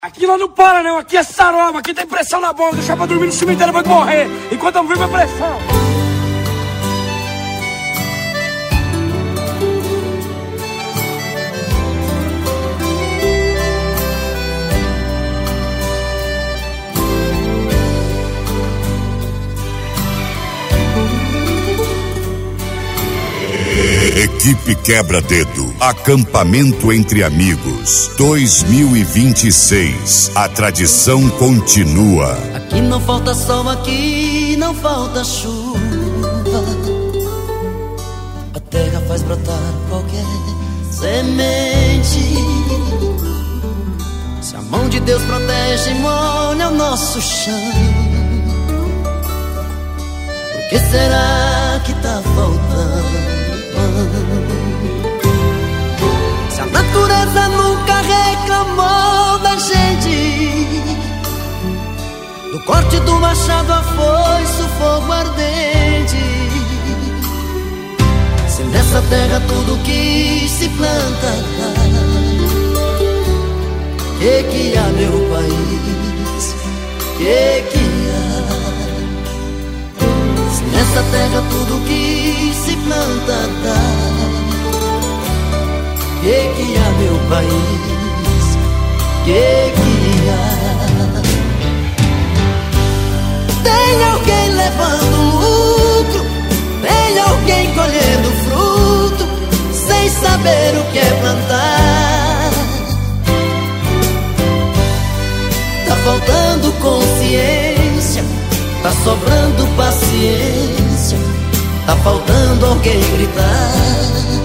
Aqui lá não para não, aqui é saroba, aqui tem pressão na bola, deixar pra dormir no cemitério vai morrer, enquanto eu vivo é pressão. Equipe Quebra-Dedo, acampamento entre amigos, 2026, a tradição continua. Aqui não falta sol, aqui não falta chuva. A terra faz brotar qualquer semente. Se a mão de Deus protege e molha o nosso chão, por que será que tá faltando? Se a natureza nunca reclamou da gente, do corte do machado, a foice, o fogo ardente, se nessa terra tudo que se planta dá, que há, meu país, que há? Se nessa terra tudo que se planta dá, que há, meu país, que há? Tem alguém levando lucro, tem alguém colhendo fruto, sem saber o que é plantar. Tá faltando consciência, tá sobrando paciência, tá faltando alguém gritar.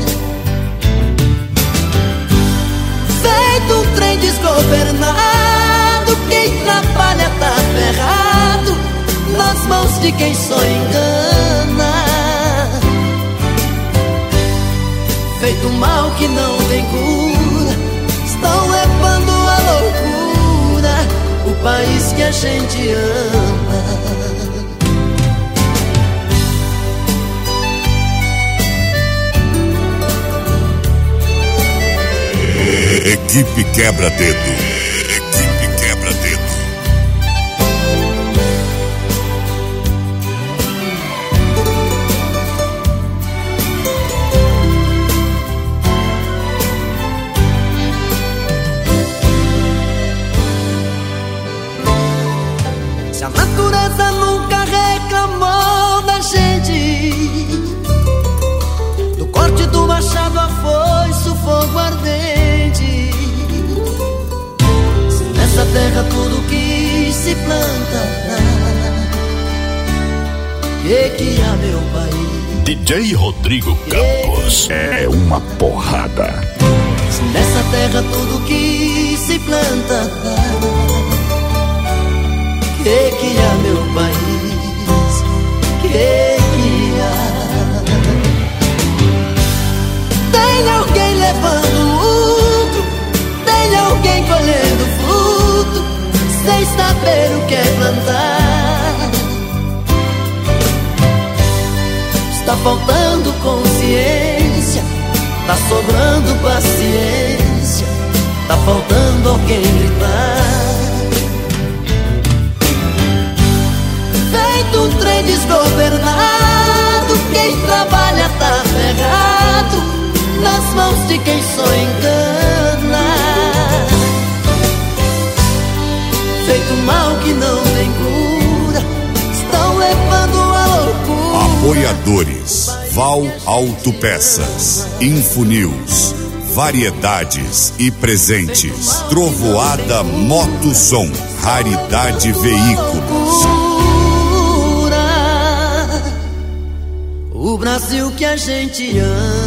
Feito um trem desgovernado, quem trabalha tá ferrado, nas mãos de quem só engana. Feito mal que não tem cura, estão levando a loucura o país que a gente ama. Equipe Quebra-Dedo. Equipe Quebra-Dedo. Se a natureza nunca reclamou da gente, do corte do machado, a foice, o fogo ardente, se nessa terra tudo que se planta dá, que há, meu país? DJ Rodrigo Campos é uma porrada. Se nessa terra tudo que se planta dá, que há, meu país, que há? Tem alguém levando lucro, tem alguém colhendo fruto, sem saber o que é plantar. Está faltando consciência, tá sobrando paciência, tá faltando alguém gritar. Feito um trem desgovernado, quem trabalha tá ferrado, nas mãos de quem só engana. Feito mal que não tem cura, estão levando a loucura. Apoiadores: Val Autopeças, Infonews, Variedades e Presentes, Trovoada Motossom, Raridade Veículos. O Brasil que a gente ama.